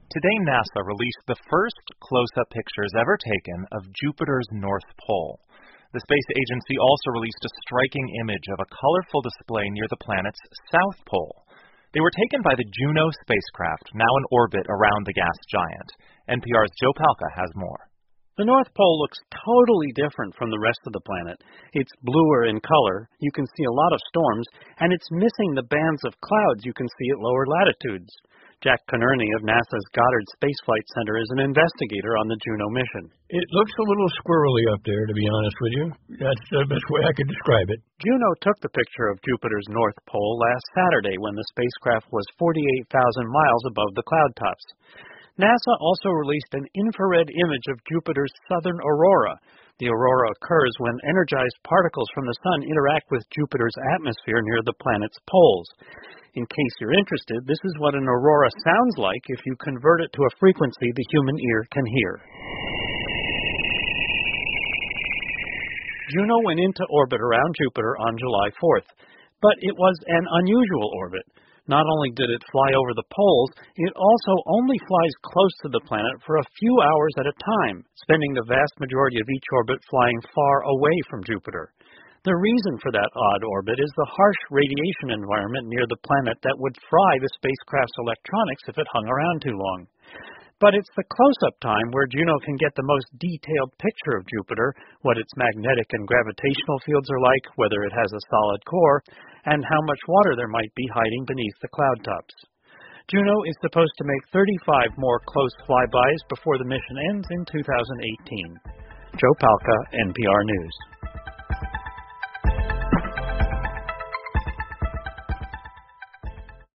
Today, NASA released the first close-up pictures ever taken of Jupiter's North Pole. The space agency also released a striking image of a colorful display near the planet's South Pole. They were taken by the Juno spacecraft, now in orbit around the gas giant. NPR's Joe Palca has more. The North Pole looks totally different from the rest of the planet. It's bluer in color, you can see a lot of storms, and it's missing the bands of clouds you can see at lower latitudes. Jack Connerny of NASA's Goddard Space Flight Center is an investigator on the Juno mission. It looks a little squirrely up there, to be honest with you. That's the best way I could describe it. Juno took the picture of Jupiter's North Pole last Saturday when the spacecraft was 48,000 miles above the cloud tops. NASA also released an infrared image of Jupiter's southern aurora. The aurora occurs when energized particles from the sun interact with Jupiter's atmosphere near the planet's poles. In case you're interested, this is what an aurora sounds like if you convert it to a frequency the human ear can hear. Juno went into orbit around Jupiter on July 4th, but it was an unusual orbit. Not only did it fly over the poles, it also only flies close to the planet for a few hours at a time, spending the vast majority of each orbit flying far away from Jupiter. The reason for that odd orbit is the harsh radiation environment near the planet that would fry the spacecraft's electronics if it hung around too long. But it's the close-up time where Juno can get the most detailed picture of Jupiter, what its magnetic and gravitational fields are like, whether it has a solid core, and how much water there might be hiding beneath the cloud tops. Juno is supposed to make 35 more close flybys before the mission ends in 2018. Joe Palca, NPR News.